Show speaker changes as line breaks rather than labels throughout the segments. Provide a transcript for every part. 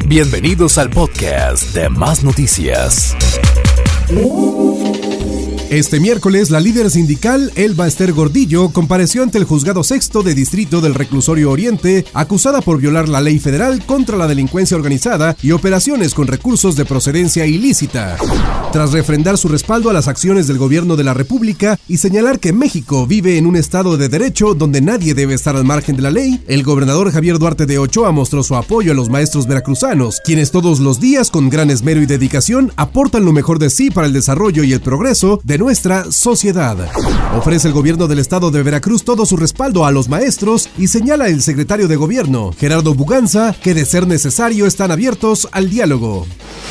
Bienvenidos al podcast de Más Noticias. Este miércoles, la líder sindical, Elba Ester Gordillo, compareció ante el Juzgado Sexto de Distrito del Reclusorio Oriente, acusada por violar la ley federal contra la delincuencia organizada y operaciones con recursos de procedencia ilícita. Tras refrendar su respaldo a las acciones del gobierno de la República y señalar que México vive en un estado de derecho donde nadie debe estar al margen de la ley, el gobernador Javier Duarte de Ochoa mostró su apoyo a los maestros veracruzanos, quienes todos los días, con gran esmero y dedicación, aportan lo mejor de sí para el desarrollo y el progreso de nuestra sociedad. Ofrece el gobierno del estado de Veracruz todo su respaldo a los maestros y señala el secretario de gobierno, Gerardo Buganza, que de ser necesario están abiertos al diálogo.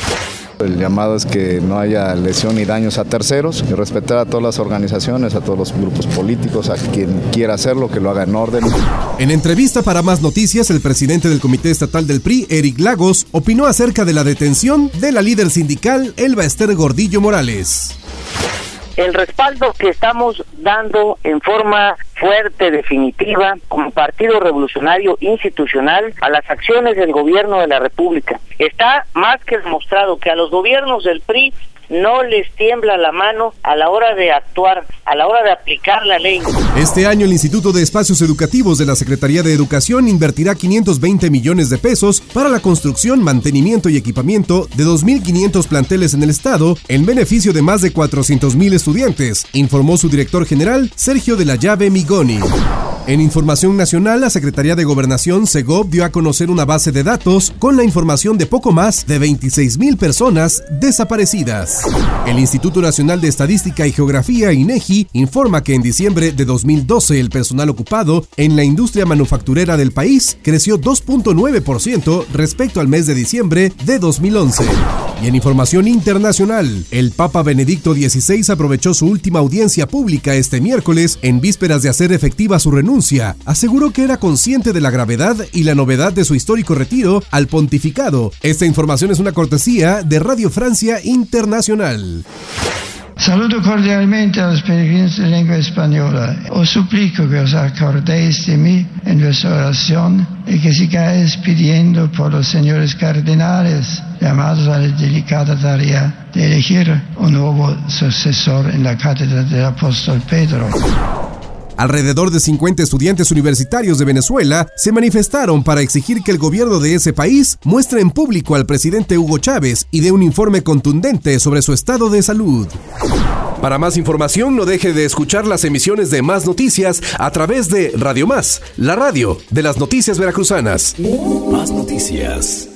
El llamado es que no haya lesión ni daños a terceros, y respetar a todas las organizaciones, a todos los grupos políticos, a quien quiera hacerlo, que lo haga en orden.
En entrevista para Más Noticias, el presidente del Comité Estatal del PRI, Eric Lagos, opinó acerca de la detención de la líder sindical, Elba Ester Gordillo Morales.
El respaldo que estamos dando en forma fuerte, definitiva, como Partido Revolucionario Institucional, a las acciones del gobierno de la República. Está más que demostrado que a los gobiernos del PRI no les tiembla la mano a la hora de actuar, a la hora de aplicar la ley.
Este año el Instituto de Espacios Educativos de la Secretaría de Educación invertirá 520 millones de pesos para la construcción, mantenimiento y equipamiento de 2.500 planteles en el estado en beneficio de más de 400,000 estudiantes, informó su director general, Sergio de la Llave Migoni. En información nacional, la Secretaría de Gobernación, SEGOV, dio a conocer una base de datos con la información de poco más de 26,000 personas desaparecidas. El Instituto Nacional de Estadística y Geografía, INEGI, informa que en diciembre de 2012 el personal ocupado en la industria manufacturera del país creció 2.9% respecto al mes de diciembre de 2011. Y en información internacional, el Papa Benedicto XVI aprovechó su última audiencia pública este miércoles en vísperas de hacer efectiva su renuncia. Aseguró que era consciente de la gravedad y la novedad de su histórico retiro al pontificado. Esta información es una cortesía de Radio Francia Internacional.
Saludo cordialmente a los peregrinos de lengua española. Os suplico que os acordéis de mí en vuestra oración y que sigáis pidiendo por los señores cardenales llamados a la delicada tarea de elegir un nuevo sucesor en la cátedra del apóstol Pedro.
Alrededor de 50 estudiantes universitarios de Venezuela se manifestaron para exigir que el gobierno de ese país muestre en público al presidente Hugo Chávez y dé un informe contundente sobre su estado de salud. Para más información, no deje de escuchar las emisiones de Más Noticias a través de Radio Más, la radio de las noticias veracruzanas. Más Noticias.